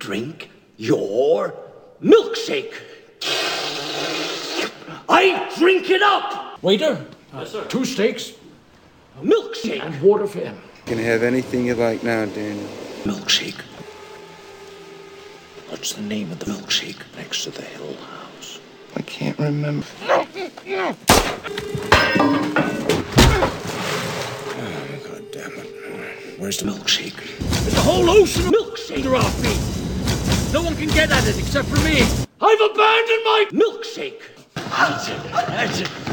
drink your milkshake. I drink it up! Waiter, Yes, sir. 2 steaks A milkshake. and water for him. You can have anything you like now, Daniel. Milkshake. What's the name of the milkshake next to the Hill House? I can't remember. Oh, God damn it. Where's the milkshake? There's a whole ocean of Milkshake. under our feet. No one can get at it except for me. I've abandoned my milkshake. That's it.